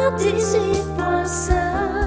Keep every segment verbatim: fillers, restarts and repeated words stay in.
quatre-vingt-dix-huit point cinq.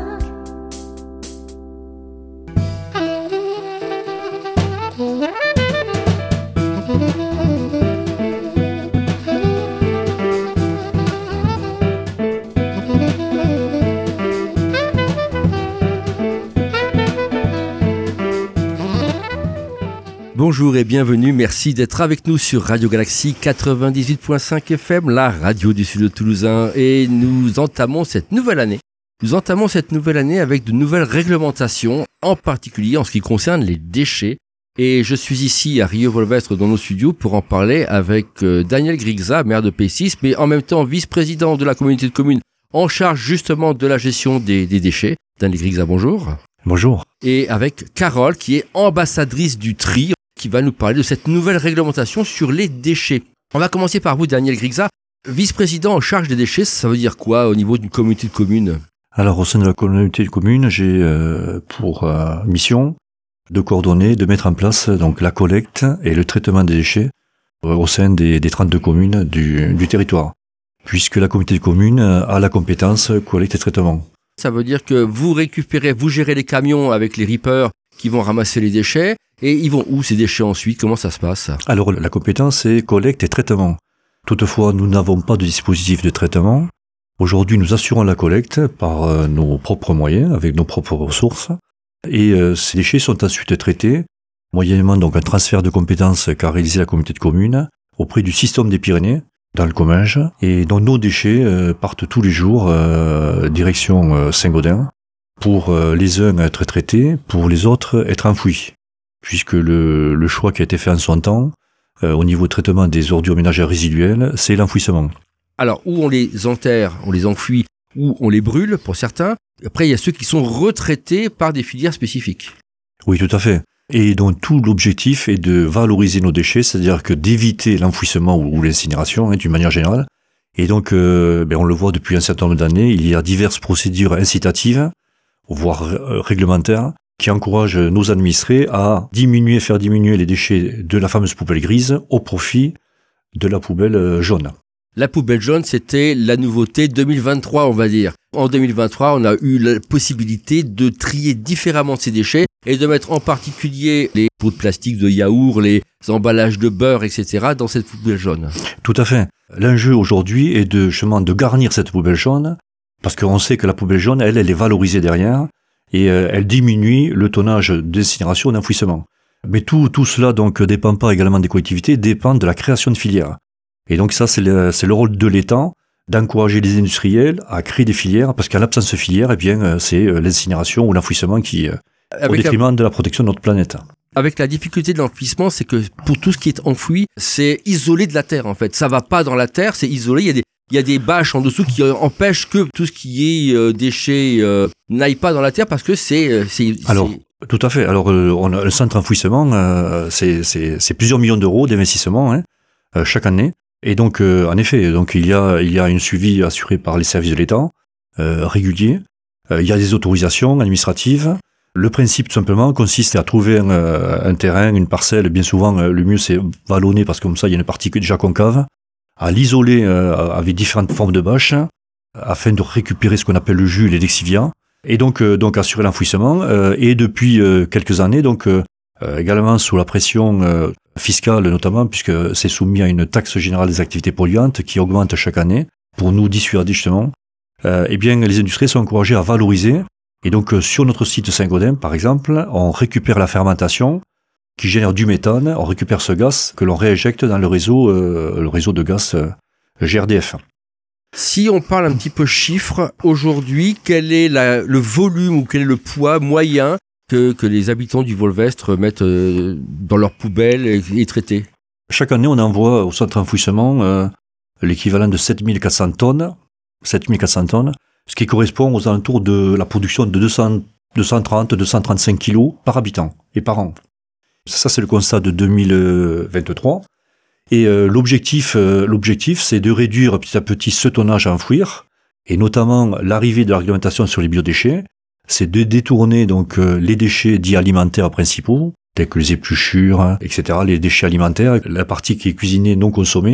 Bonjour et bienvenue, merci d'être avec nous sur Radio Galaxie quatre-vingt-dix-huit point cinq F M, la radio du Sud Toulousain. Et nous entamons cette nouvelle année. Nous entamons cette nouvelle année avec de nouvelles réglementations, en particulier en ce qui concerne les déchets. Et je suis ici à Rieux-Volvestre dans nos studios pour en parler avec euh, Daniel Grigza, maire de P six, mais en même temps vice-président de la communauté de communes en charge justement de la gestion des, des déchets. Daniel Grigza, bonjour. Bonjour. Et avec Carole qui est ambassadrice du tri, qui va nous parler de cette nouvelle réglementation sur les déchets. On va commencer par vous, Daniel Grigza. Vice-président en charge des déchets, ça veut dire quoi au niveau d'une communauté de communes ? Alors, au sein de la communauté de communes, j'ai euh, pour euh, mission de coordonner, de mettre en place donc la collecte et le traitement des déchets euh, au sein des, des trente-deux communes du, du territoire, puisque la communauté de communes a la compétence collecte et traitement. Ça veut dire que vous récupérez, vous gérez les camions avec les rippers qui vont ramasser les déchets. Et ils vont où ces déchets ensuite ? Comment ça se passe ? Alors la compétence c'est collecte et traitement. Toutefois, nous n'avons pas de dispositif de traitement. Aujourd'hui, nous assurons la collecte par euh, nos propres moyens, avec nos propres ressources. Et euh, ces déchets sont ensuite traités, moyennement donc un transfert de compétences qu'a réalisé la communauté de communes auprès du système des Pyrénées, dans le Comminges. Et donc nos déchets euh, partent tous les jours euh, direction euh, Saint-Gaudens, pour euh, les uns être traités, pour les autres être enfouis. Puisque le, le choix qui a été fait en son temps, euh, au niveau de traitement des ordures ménagères résiduelles, c'est l'enfouissement. Alors, où on les enterre, on les enfouit, ou on les brûle pour certains. Après, il y a ceux qui sont retraités par des filières spécifiques. Oui, tout à fait. Et donc, tout l'objectif est de valoriser nos déchets, c'est-à-dire que d'éviter l'enfouissement ou, ou l'incinération, hein, d'une manière générale. Et donc, euh, ben, on le voit depuis un certain nombre d'années, il y a diverses procédures incitatives, voire euh, réglementaires, qui encourage nos administrés à diminuer, faire diminuer les déchets de la fameuse poubelle grise au profit de la poubelle jaune. La poubelle jaune, c'était la nouveauté deux mille vingt-trois, on va dire. En deux mille vingt-trois, on a eu la possibilité de trier différemment ces déchets et de mettre en particulier les pots de plastique de yaourt, les emballages de beurre, et cetera dans cette poubelle jaune. Tout à fait. L'enjeu aujourd'hui est de, justement, de garnir cette poubelle jaune, parce qu'on sait que la poubelle jaune, elle, elle est valorisée derrière. Et euh, elle diminue le tonnage d'incinération et d'enfouissement. Mais tout, tout cela donc dépend pas également des collectivités, dépend de la création de filières. Et donc ça, c'est le, c'est le rôle de l'État d'encourager les industriels à créer des filières, parce qu'en l'absence de filières, eh bien, c'est l'incinération ou l'enfouissement qui, Avec au détriment la... de la protection de notre planète. Avec la difficulté de l'enfouissement, c'est que pour tout ce qui est enfoui, c'est isolé de la terre en fait. Ça va pas dans la terre, c'est isolé. Il y a des Il y a des bâches en dessous qui empêchent que tout ce qui est euh, déchets euh, n'aille pas dans la terre parce que c'est... c'est Alors, c'est... tout à fait. Alors, euh, on a le centre enfouissement, euh, c'est, c'est, c'est plusieurs millions d'euros d'investissement hein, euh, chaque année. Et donc, euh, en effet, donc il y a, il y a une suivi assuré par les services de l'État, euh, régulier. Euh, il y a des autorisations administratives. Le principe, tout simplement, consiste à trouver un, un terrain, une parcelle. Bien souvent, le mieux, c'est vallonner parce que comme ça, il y a une partie déjà concave. À l'isoler euh, avec différentes formes de bâches, afin de récupérer ce qu'on appelle le jus et les lexivia, et donc, euh, donc assurer l'enfouissement. Euh, et depuis euh, quelques années, donc euh, également sous la pression euh, fiscale notamment, puisque c'est soumis à une taxe générale des activités polluantes qui augmente chaque année, pour nous dissuader justement, euh, eh bien les industries sont encouragées à valoriser. Et donc euh, sur notre site Saint-Gaudens, par exemple, on récupère la fermentation, qui génère du méthane, on récupère ce gaz que l'on réinjecte dans le réseau, euh, le réseau de gaz euh, G R D F. Si on parle un petit peu chiffres, aujourd'hui, quel est la, le volume ou quel est le poids moyen que, que les habitants du Volvestre mettent euh, dans leurs poubelles et, et traités ? Chaque année, on envoie au centre d'enfouissement euh, l'équivalent de sept mille quatre cents tonnes, sept mille quatre cents tonnes, ce qui correspond aux alentours de la production de deux cents, deux cent trente à deux cent trente-cinq kilos par habitant et par an. Ça, c'est le constat de deux mille vingt-trois. Et euh, l'objectif, euh, l'objectif, c'est de réduire petit à petit ce tonnage à enfouir, et notamment l'arrivée de la réglementation sur les biodéchets, c'est de détourner donc euh, les déchets dits alimentaires principaux, tels que les épluchures, et cetera, les déchets alimentaires, la partie qui est cuisinée non consommée,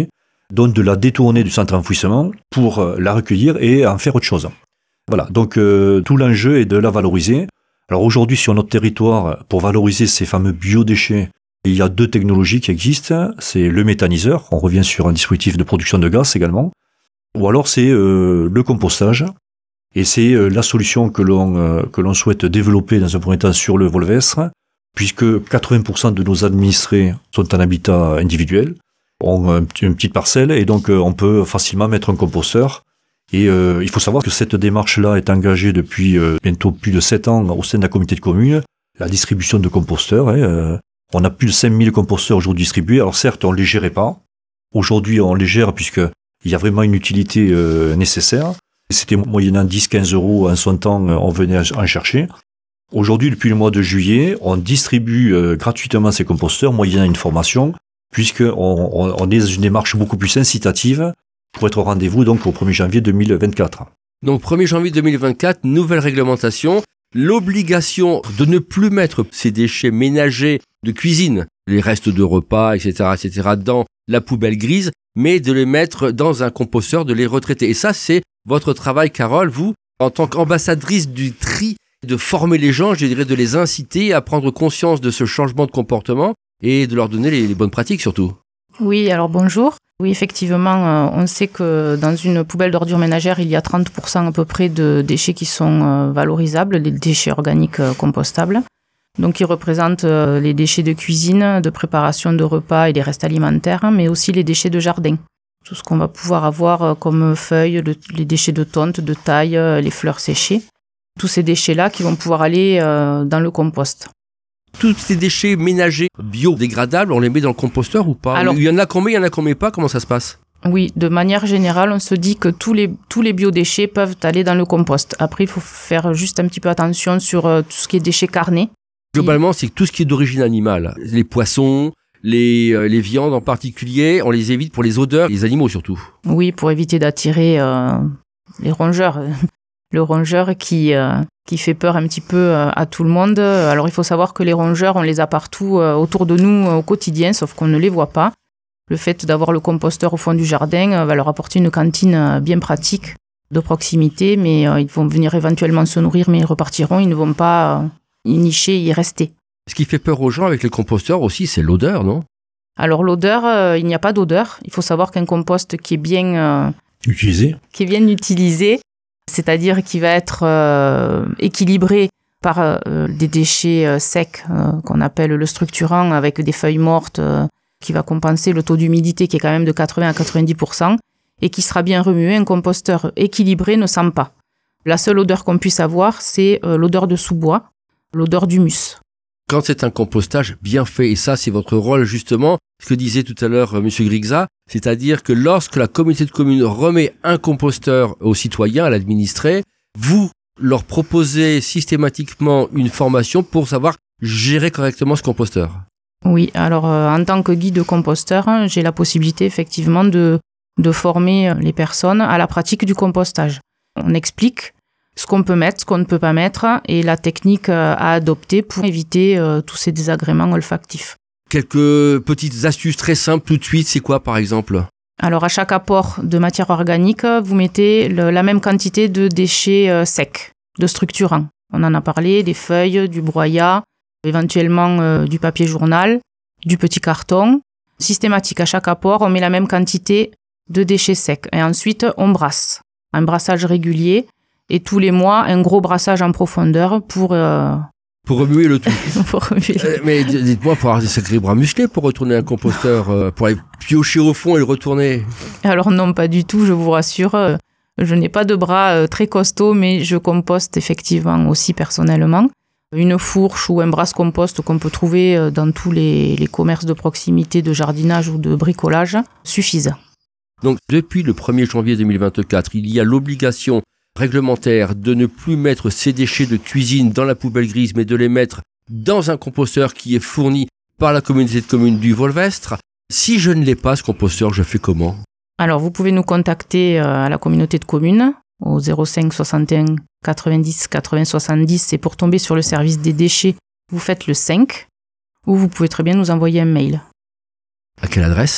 donc de la détourner du centre d'enfouissement pour la recueillir et en faire autre chose. Voilà, donc euh, tout l'enjeu est de la valoriser. Alors aujourd'hui, sur notre territoire, pour valoriser ces fameux biodéchets, il y a deux technologies qui existent. C'est le méthaniseur, on revient sur un dispositif de production de gaz également, ou alors c'est euh, le compostage. Et c'est euh, la solution que l'on, euh, que l'on souhaite développer dans un premier temps sur le Volvestre, puisque quatre-vingts pour cent de nos administrés sont en habitat individuel, ont un, une petite parcelle, et donc euh, on peut facilement mettre un composteur. Et euh, il faut savoir que cette démarche-là est engagée depuis euh, bientôt plus de sept ans au sein de la communauté de communes. La distribution de composteurs, hein, euh, on a plus de cinq mille composteurs aujourd'hui distribués. Alors certes, on ne les gérait pas. Aujourd'hui, on les gère puisqu'il y a vraiment une utilité euh, nécessaire. C'était moyennant dix à quinze euros en son temps, on venait en chercher. Aujourd'hui, depuis le mois de juillet, on distribue euh, gratuitement ces composteurs moyennant une formation, puisqu'on on, on est dans une démarche beaucoup plus incitative pour être au rendez-vous donc au premier janvier deux mille vingt-quatre. Donc premier janvier deux mille vingt-quatre, nouvelle réglementation, l'obligation de ne plus mettre ces déchets ménagers de cuisine, les restes de repas, et cetera, et cetera, dans la poubelle grise, mais de les mettre dans un composteur, de les retraiter. Et ça, c'est votre travail, Carole, vous, en tant qu'ambassadrice du tri, de former les gens, je dirais, de les inciter à prendre conscience de ce changement de comportement et de leur donner les, les bonnes pratiques surtout. Oui, alors bonjour. Oui, effectivement, euh, on sait que dans une poubelle d'ordures ménagères, il y a trente pour cent à peu près de déchets qui sont euh, valorisables, les déchets organiques euh, compostables. Donc, ils représentent euh, les déchets de cuisine, de préparation de repas et des restes alimentaires, mais aussi les déchets de jardin. Tout ce qu'on va pouvoir avoir euh, comme feuilles, le, les déchets de tonte, de taille, euh, les fleurs séchées. Tous ces déchets-là qui vont pouvoir aller euh, dans le compost. Tous ces déchets ménagers biodégradables, on les met dans le composteur ou pas? Alors, il y en a qu'on met, il y en a qu'on met pas, comment ça se passe? Oui, de manière générale, on se dit que tous les, tous les biodéchets peuvent aller dans le compost. Après, il faut faire juste un petit peu attention sur euh, tout ce qui est déchets carnés. Globalement, c'est que tout ce qui est d'origine animale, les poissons, les, euh, les viandes en particulier, on les évite pour les odeurs, les animaux surtout. Oui, pour éviter d'attirer euh, les rongeurs. Le rongeur qui, euh, qui fait peur un petit peu euh, à tout le monde. Alors, il faut savoir que les rongeurs, on les a partout euh, autour de nous euh, au quotidien, sauf qu'on ne les voit pas. Le fait d'avoir le composteur au fond du jardin euh, va leur apporter une cantine euh, bien pratique, de proximité, mais euh, ils vont venir éventuellement se nourrir, mais ils repartiront, ils ne vont pas euh, y nicher et y rester. Ce qui fait peur aux gens avec les composteurs aussi, c'est l'odeur, non? Alors, l'odeur, euh, il n'y a pas d'odeur. Il faut savoir qu'un compost qui est bien... Euh, utilisé. Qui est bien utilisé, c'est-à-dire qu'il va être euh, équilibré par euh, des déchets euh, secs euh, qu'on appelle le structurant avec des feuilles mortes euh, qui va compenser le taux d'humidité qui est quand même de quatre-vingts à quatre-vingt-dix pour cent et qui sera bien remué. Un composteur équilibré ne sent pas. La seule odeur qu'on puisse avoir, c'est euh, l'odeur de sous-bois, l'odeur d'humus. Quand c'est un compostage bien fait, et ça c'est votre rôle justement, ce que disait tout à l'heure euh, M. Grigza, c'est-à-dire que lorsque la communauté de communes remet un composteur aux citoyens, à l'administré, vous leur proposez systématiquement une formation pour savoir gérer correctement ce composteur. Oui, alors euh, en tant que guide composteur, hein, j'ai la possibilité effectivement de, de former les personnes à la pratique du compostage. On explique ce qu'on peut mettre, ce qu'on ne peut pas mettre et la technique à adopter pour éviter euh, tous ces désagréments olfactifs. Quelques petites astuces très simples tout de suite, c'est quoi par exemple? Alors à chaque apport de matière organique, vous mettez le, la même quantité de déchets euh, secs, de structurants. On en a parlé, des feuilles, du broyat, éventuellement euh, du papier journal, du petit carton. Systématique, à chaque apport, on met la même quantité de déchets secs. Et ensuite, on brasse. Un brassage régulier. Et tous les mois, un gros brassage en profondeur pour... Euh... Pour remuer le tout. pour remuer. Euh, mais dites-moi, il faut avoir des sacrés bras musclés pour retourner un composteur, euh, pour aller piocher au fond et le retourner. Alors non, pas du tout, je vous rassure. Euh, je n'ai pas de bras euh, très costauds, mais je composte effectivement aussi personnellement. Une fourche ou un brasse-compost qu'on peut trouver euh, dans tous les, les commerces de proximité de jardinage ou de bricolage suffisent. Donc depuis le premier janvier deux mille vingt-quatre, il y a l'obligation réglementaire de ne plus mettre ces déchets de cuisine dans la poubelle grise, mais de les mettre dans un composteur qui est fourni par la communauté de communes du Volvestre. Si je ne l'ai pas, ce composteur, je fais comment? Alors, vous pouvez nous contacter à la communauté de communes au zéro cinq soixante et un quatre-vingt-dix quatre-vingts soixante-dix et pour tomber sur le service des déchets, vous faites le cinq ou vous pouvez très bien nous envoyer un mail. À quelle adresse?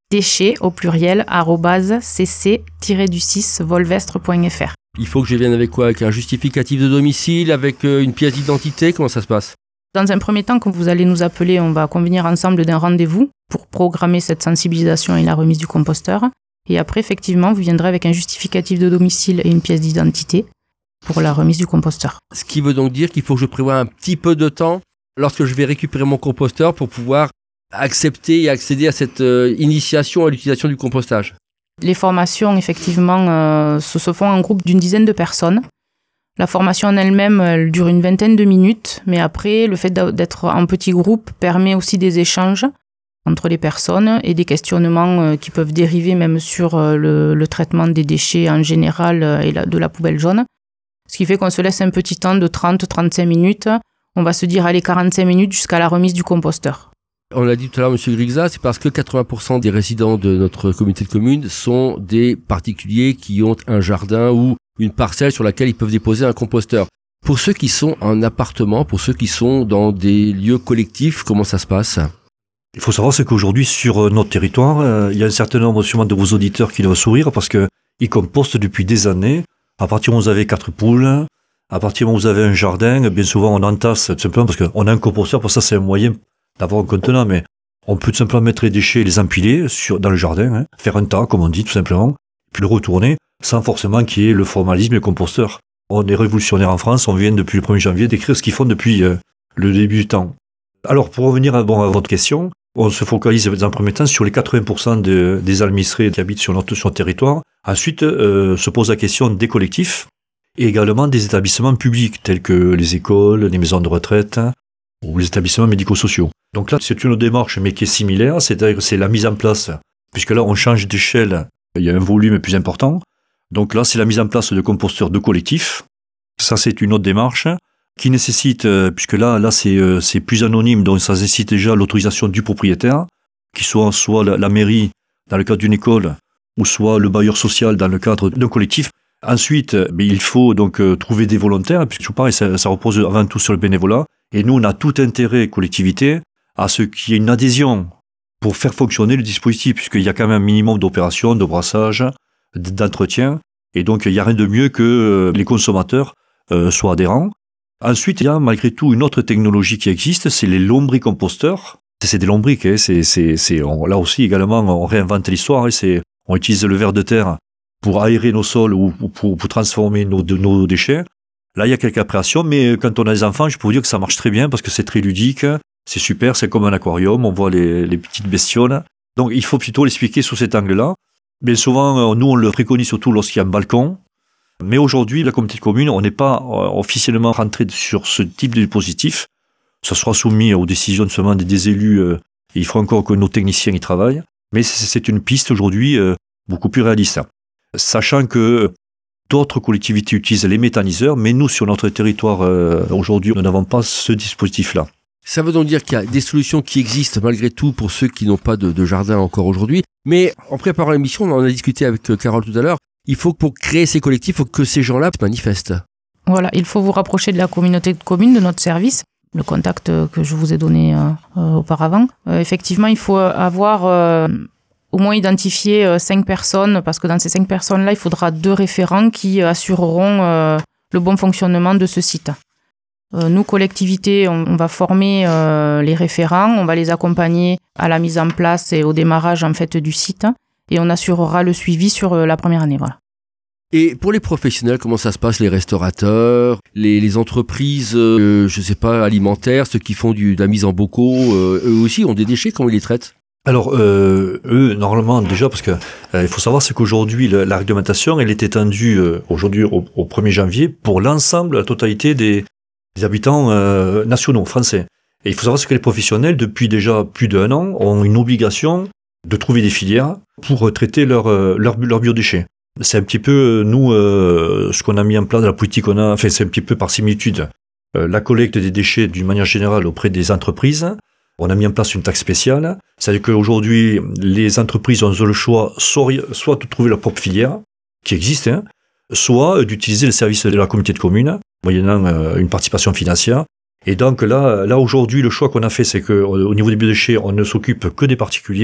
déchets au pluriel arobase cc du six volvestre point f r. Il faut que je vienne avec quoi? Avec un justificatif de domicile, avec euh, une pièce d'identité? Comment ça se passe? Dans un premier temps, quand vous allez nous appeler, on va convenir ensemble d'un rendez-vous pour programmer cette sensibilisation et la remise du composteur. Et après, effectivement, vous viendrez avec un justificatif de domicile et une pièce d'identité pour la remise du composteur. Ce qui veut donc dire qu'il faut que je prévoie un petit peu de temps lorsque je vais récupérer mon composteur pour pouvoir accepter et accéder à cette euh, initiation à l'utilisation du compostage. Les formations, effectivement, euh, se, se font en groupe d'une dizaine de personnes. La formation en elle-même, elle dure une vingtaine de minutes, mais après, le fait d'être en petit groupe permet aussi des échanges entre les personnes et des questionnements euh, qui peuvent dériver même sur euh, le, le traitement des déchets en général euh, et la, de la poubelle jaune. Ce qui fait qu'on se laisse un petit temps de trente à trente-cinq minutes. On va se dire, allez, quarante-cinq minutes jusqu'à la remise du composteur. On l'a dit tout à l'heure, M. Grigza, c'est parce que quatre-vingts pour cent des résidents de notre communauté de communes sont des particuliers qui ont un jardin ou une parcelle sur laquelle ils peuvent déposer un composteur. Pour ceux qui sont en appartement, pour ceux qui sont dans des lieux collectifs, comment ça se passe? Il faut savoir, c'est qu'aujourd'hui, sur notre territoire, euh, il y a un certain nombre sûrement de vos auditeurs qui doivent sourire parce qu'ils compostent depuis des années. À partir où vous avez quatre poules, à partir où vous avez un jardin, bien souvent on entasse tout simplement parce qu'on a un composteur, pour ça c'est un moyen d'avoir un contenant, mais on peut tout simplement mettre les déchets et les empiler sur, dans le jardin, hein, faire un tas, comme on dit, tout simplement, puis le retourner, sans forcément qu'il y ait le formalisme et le composteur. On est révolutionnaire en France, on vient depuis le premier janvier d'écrire ce qu'ils font depuis euh, le début du temps. Alors, pour revenir à, bon, à votre question, on se focalise dans un premier temps sur les quatre-vingts pour cent de, des administrés qui habitent sur notre, sur notre territoire. Ensuite, euh, se pose la question des collectifs et également des établissements publics, tels que les écoles, les maisons de retraite ou les établissements médico-sociaux. Donc là, c'est une démarche, mais qui est similaire, c'est-à-dire que c'est la mise en place, puisque là, on change d'échelle, il y a un volume plus important. Donc là, c'est la mise en place de composteurs de collectifs. Ça, c'est une autre démarche qui nécessite, puisque là, là c'est, c'est plus anonyme, donc ça nécessite déjà l'autorisation du propriétaire, qui soit soit la, la mairie dans le cadre d'une école, ou soit le bailleur social dans le cadre d'un collectif. Ensuite, mais il faut donc euh, trouver des volontaires, puisque pareil, ça, ça repose avant tout sur le bénévolat. Et nous, on a tout intérêt, collectivité, à ce qu'il y ait une adhésion pour faire fonctionner le dispositif, puisqu'il y a quand même un minimum d'opérations, de brassage, d'entretien. Et donc, il n'y a rien de mieux que les consommateurs euh, soient adhérents. Ensuite, il y a malgré tout une autre technologie qui existe, c'est les lombricomposteurs. C'est des lombriques, hein, c'est, c'est, c'est, on, là aussi également, on réinvente l'histoire. Hein, c'est, on utilise le ver de terre pour aérer nos sols ou pour, pour transformer nos, de, nos déchets. Là, il y a quelques appréhensions, mais quand on a des enfants, je peux vous dire que ça marche très bien parce que c'est très ludique, c'est super, c'est comme un aquarium, on voit les, les petites bestioles. Donc, il faut plutôt l'expliquer sous cet angle-là. Bien souvent, nous, on le préconise surtout lorsqu'il y a un balcon. Mais aujourd'hui, la communauté de communes, on n'est pas officiellement rentré sur ce type de dispositif. Ça sera soumis aux décisions seulement des, des élus. Euh, et il faut encore que nos techniciens y travaillent. Mais c'est, c'est une piste aujourd'hui euh, beaucoup plus réaliste. Sachant que d'autres collectivités utilisent les méthaniseurs, mais nous, sur notre territoire, euh, aujourd'hui, nous n'avons pas ce dispositif-là. Ça veut donc dire qu'il y a des solutions qui existent malgré tout pour ceux qui n'ont pas de, de jardin encore aujourd'hui. Mais en préparant l'émission, on en a discuté avec Carole tout à l'heure, il faut que pour créer ces collectifs, il faut que ces gens-là se manifestent. Voilà, il faut vous rapprocher de la communauté de communes, de notre service, le contact que je vous ai donné euh, euh, auparavant. Euh, effectivement, il faut avoir euh, au moins identifié euh, cinq personnes, parce que dans ces cinq personnes-là, il faudra deux référents qui assureront euh, le bon fonctionnement de ce site. Euh, nous, collectivités, on, on va former euh, les référents, on va les accompagner à la mise en place et au démarrage en fait du site, et on assurera le suivi sur euh, la première année. Voilà. Et pour les professionnels, comment ça se passe? Les restaurateurs, les, les entreprises, euh, je sais pas, alimentaires, ceux qui font du, de la mise en bocaux, euh, eux aussi ont des déchets, comment ils les traitent? Alors, euh, eux, normalement, déjà, parce que euh, il faut savoir, c'est qu'aujourd'hui, la, la réglementation, elle est étendue euh, aujourd'hui au, au premier janvier pour l'ensemble, la totalité des, des habitants euh, nationaux, français. Et il faut savoir que les professionnels, depuis déjà plus d'un an, ont une obligation de trouver des filières pour traiter leurs leur, leur biodéchets. C'est un petit peu, nous, euh, ce qu'on a mis en place, la politique qu'on a, enfin, c'est un petit peu par similitude. Euh, la collecte des déchets, d'une manière générale, auprès des entreprises. On a mis en place une taxe spéciale. C'est-à-dire qu'aujourd'hui, les entreprises ont le choix, soit, soit de trouver leur propre filière, qui existe, hein, soit d'utiliser le service de la communauté de communes, moyennant euh, une participation financière. Et donc là, là aujourd'hui, le choix qu'on a fait, c'est qu'au niveau des biodéchets, on ne s'occupe que des particuliers.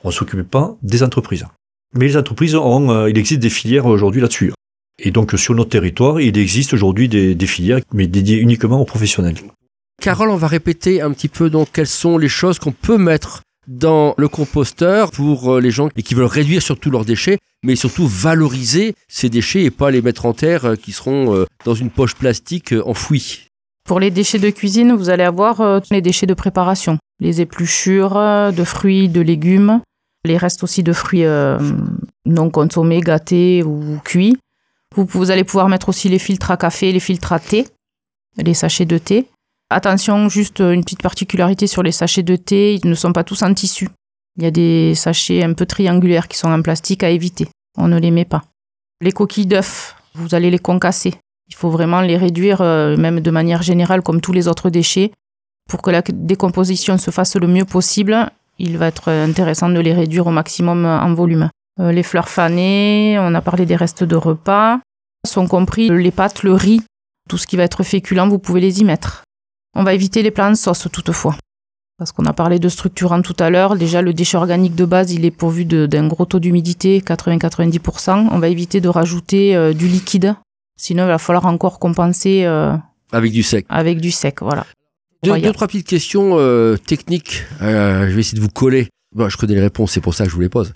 on ne s'occupe pas des entreprises. Mais les entreprises, ont, euh, il existe des filières aujourd'hui là-dessus. Et donc sur notre territoire, il existe aujourd'hui des, des filières, mais dédiées uniquement aux professionnels. Carole, on va répéter un petit peu donc quelles sont les choses qu'on peut mettre dans le composteur pour les gens qui veulent réduire surtout leurs déchets, mais surtout valoriser ces déchets et pas les mettre en terre qui seront dans une poche plastique enfouie. Pour les déchets de cuisine, vous allez avoir les déchets de préparation, les épluchures de fruits, de légumes, les restes aussi de fruits euh, non consommés, gâtés ou cuits. Vous, vous allez pouvoir mettre aussi les filtres à café, les filtres à thé, les sachets de thé. Attention, juste une petite particularité sur les sachets de thé, ils ne sont pas tous en tissu. Il y a des sachets un peu triangulaires qui sont en plastique à éviter. On ne les met pas. Les coquilles d'œufs, vous allez les concasser. Il faut vraiment les réduire, euh, même de manière générale, comme tous les autres déchets. Pour que la décomposition se fasse le mieux possible, il va être intéressant de les réduire au maximum en volume. Euh, les fleurs fanées, on a parlé des restes de repas, sont compris les pâtes, le riz, tout ce qui va être féculent, vous pouvez les y mettre. On va éviter les plats en sauce toutefois. Parce qu'on a parlé de structurant tout à l'heure, déjà le déchet organique de base, il est pourvu de, d'un gros taux d'humidité, quatre-vingts à quatre-vingt-dix pour cent. On va éviter de rajouter euh, du liquide, sinon il va falloir encore compenser... Euh, avec du sec. Avec du sec, voilà. Deux, deux trois petites questions euh, techniques, euh, je vais essayer de vous coller. Bon, je connais les réponses, c'est pour ça que je vous les pose.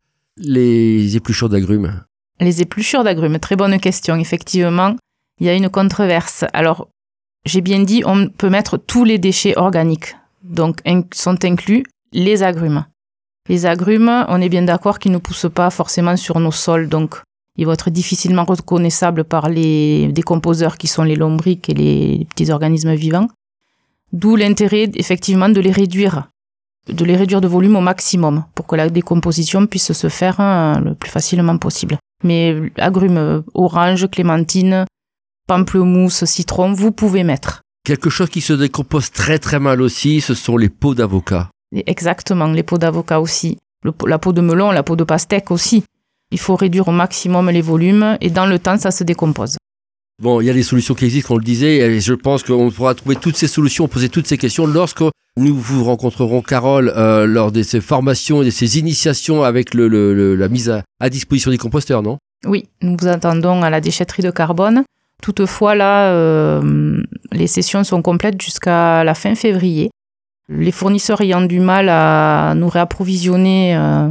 Les épluchures d'agrumes. Les épluchures d'agrumes, très bonne question, effectivement. Il y a une controverse. Alors, j'ai bien dit, on peut mettre tous les déchets organiques. Donc, sont inclus les agrumes. Les agrumes, on est bien d'accord qu'ils ne poussent pas forcément sur nos sols. Donc, ils vont être difficilement reconnaissables par les décomposeurs qui sont les lombrics et les petits organismes vivants. D'où l'intérêt, effectivement, de les réduire. De les réduire de volume au maximum pour que la décomposition puisse se faire hein, le plus facilement possible. Mais agrumes, orange, clémentine, pamplemousse, citron, vous pouvez mettre. Quelque chose qui se décompose très très mal aussi, ce sont les peaux d'avocat. Exactement, les peaux d'avocat aussi. Le, la peau de melon, la peau de pastèque aussi. Il faut réduire au maximum les volumes et dans le temps, ça se décompose. Bon, il y a des solutions qui existent, on le disait, et je pense qu'on pourra trouver toutes ces solutions, poser toutes ces questions lorsque nous vous rencontrerons, Carole, euh, lors de ces formations et de ces initiations avec le, le, le, la mise à, à disposition des composteurs, non ? Oui, nous vous attendons à la déchetterie de carbone. Toutefois, là, euh, les sessions sont complètes jusqu'à la fin février. Les fournisseurs ayant du mal à nous réapprovisionner euh,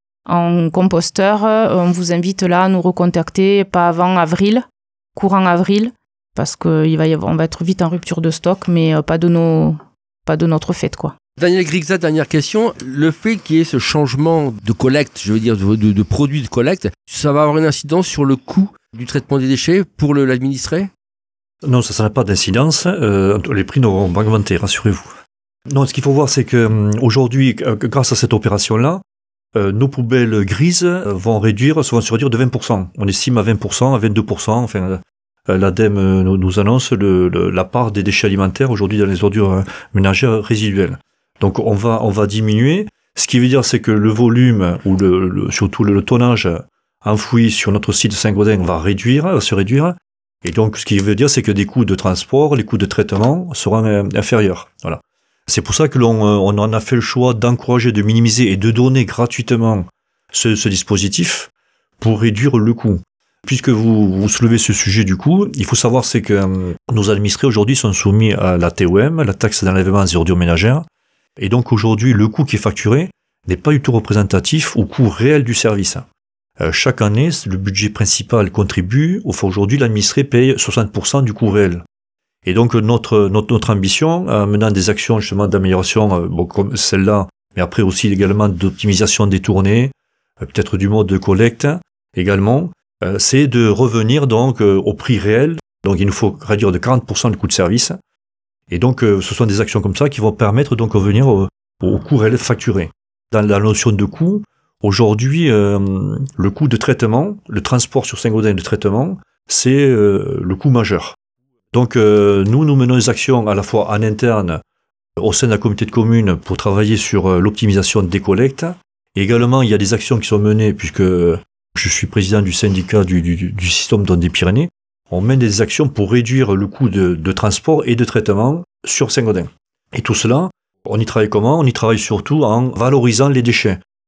en composteur, on vous invite là à nous recontacter, pas avant avril, courant avril, parce qu'on va, y avoir, on va être vite en rupture de stock, mais pas de, nos, pas de notre fait, quoi. Daniel Grigza, dernière question. Le fait qu'il y ait ce changement de collecte, je veux dire de, de, de produits de collecte, ça va avoir une incidence sur le coût du traitement des déchets pour le, l'administrer ? Non, ça n'a pas d'incidence. Euh, les prix n'auront pas augmenté, rassurez-vous. Non, ce qu'il faut voir, c'est qu'aujourd'hui, grâce à cette opération-là, euh, nos poubelles grises vont réduire, vont se réduire de vingt pour cent. On estime à vingt pour cent, à vingt-deux pour cent. Enfin, euh, l'Ademe nous, nous annonce le, le, la part des déchets alimentaires aujourd'hui dans les ordures ménagères résiduelles. Donc, on va, on va diminuer. Ce qui veut dire, c'est que le volume, ou le, le, surtout le, le tonnage enfoui sur notre site de Saint-Gaudens va réduire, va se réduire. Et donc, ce qui veut dire, c'est que des coûts de transport, les coûts de traitement seront inférieurs. Voilà. C'est pour ça que l'on on en a fait le choix d'encourager, de minimiser et de donner gratuitement ce, ce dispositif pour réduire le coût. Puisque vous, vous soulevez ce sujet du coût, il faut savoir c'est que euh, nos administrés aujourd'hui sont soumis à la T O M, la taxe d'enlèvement des ordures ménagères. Et donc aujourd'hui, le coût qui est facturé n'est pas du tout représentatif au coût réel du service. Euh, chaque année, le budget principal contribue. Enfin, aujourd'hui, l'administré paye soixante pour cent du coût réel. Et donc notre notre, notre ambition, en menant des actions justement d'amélioration, euh, bon, comme celle-là, mais après aussi également d'optimisation des tournées, euh, peut-être du mode de collecte également, euh, c'est de revenir donc euh, au prix réel. Donc il nous faut réduire de quarante pour cent le coût de service. Et donc euh, ce sont des actions comme ça qui vont permettre donc de revenir au, au coût réel facturé. Dans la notion de coût, aujourd'hui, euh, le coût de traitement, le transport sur Saint-Gaudens de traitement, c'est euh, le coût majeur. Donc euh, nous, nous menons des actions à la fois en interne, au sein d'un comité de communes, pour travailler sur euh, l'optimisation des collectes. Et également, il y a des actions qui sont menées, puisque je suis président du syndicat du, du, du système d'Onde des Pyrénées. On mène des actions pour réduire le coût de, de transport et de traitement sur Saint-Gaudens. Et tout cela, on y travaille comment ? On y travaille surtout en valorisant les déchets.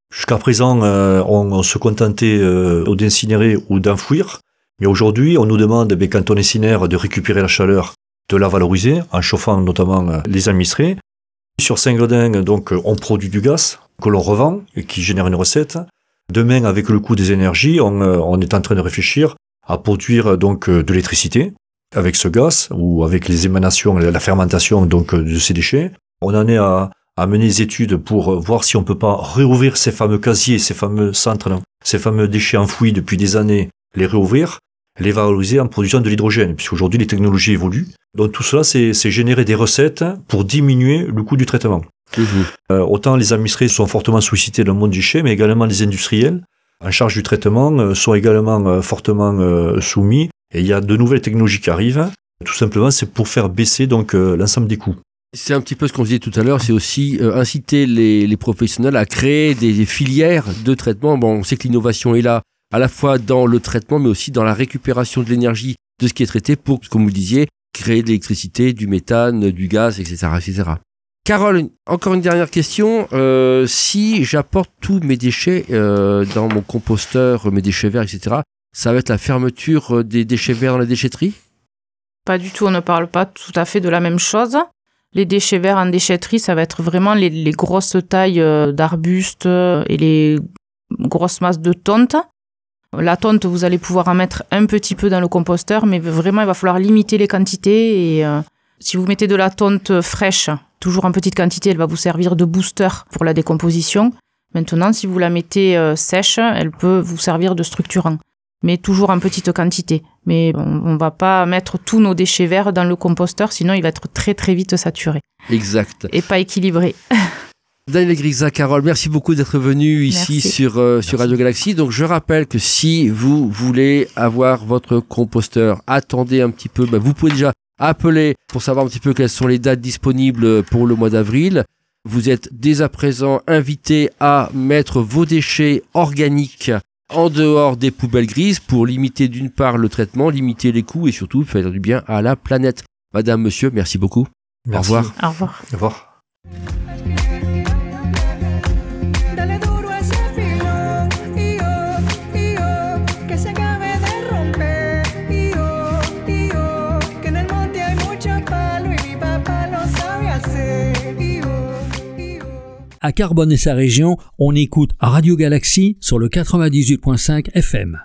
Jusqu'à présent, euh, on, on se contentait euh, d'incinérer ou d'enfouir. Mais aujourd'hui, on nous demande, eh quand on incinère, de récupérer la chaleur, de la valoriser, en chauffant notamment euh, les administrés. Sur Saint-Gaudens, donc, on produit du gaz que l'on revend et qui génère une recette. Demain, avec le coût des énergies, on, euh, on est en train de réfléchir à produire donc de l'électricité avec ce gaz ou avec les émanations, la fermentation donc de ces déchets. On en est à, à mener des études pour voir si on peut pas réouvrir ces fameux casiers, ces fameux centres, non, ces fameux déchets enfouis depuis des années, les réouvrir, les valoriser en produisant de l'hydrogène, puisqu'aujourd'hui les technologies évoluent. Donc tout cela, c'est, c'est générer des recettes pour diminuer le coût du traitement. Mmh. Euh, autant les administrés sont fortement sollicités dans le monde du déchet, mais également les industriels en charge du traitement euh, sont également euh, fortement euh, soumis. Et il y a de nouvelles technologies qui arrivent. Tout simplement, c'est pour faire baisser donc euh, l'ensemble des coûts. C'est un petit peu ce qu'on disait tout à l'heure, c'est aussi euh, inciter les, les professionnels à créer des, des filières de traitement. Bon, on sait que l'innovation est là, à la fois dans le traitement, mais aussi dans la récupération de l'énergie de ce qui est traité pour, comme vous le disiez, créer de l'électricité, du méthane, du gaz, et cetera, et cetera. Carole, encore une dernière question. Euh, si j'apporte tous mes déchets euh, dans mon composteur, mes déchets verts, et cetera, ça va être la fermeture des déchets verts dans la déchetterie ? Pas du tout, on ne parle pas tout à fait de la même chose. Les déchets verts en déchetterie, ça va être vraiment les, les grosses tailles d'arbustes et les grosses masses de tonte. La tonte, vous allez pouvoir en mettre un petit peu dans le composteur, mais vraiment, il va falloir limiter les quantités. Et euh, si vous mettez de la tonte fraîche, toujours en petite quantité, elle va vous servir de booster pour la décomposition. Maintenant, si vous la mettez euh, sèche, elle peut vous servir de structurant, mais toujours en petite quantité. Mais on ne va pas mettre tous nos déchets verts dans le composteur, sinon il va être très très vite saturé. Exact. Et pas équilibré. Daniel Grixa, Carole, merci beaucoup d'être venu ici merci. sur, euh, sur Radio Galaxie. Donc je rappelle que si vous voulez avoir votre composteur, attendez un petit peu, ben, vous pouvez déjà appeler pour savoir un petit peu quelles sont les dates disponibles pour le mois d'avril. Vous êtes dès à présent invité à mettre vos déchets organiques en dehors des poubelles grises pour limiter d'une part le traitement, limiter les coûts et surtout faire du bien à la planète. Madame, monsieur, merci beaucoup. Merci. Au revoir. Au revoir. Au revoir. À Carbone et sa région, on écoute Radio Galaxie sur le quatre-vingt-dix-huit virgule cinq F M.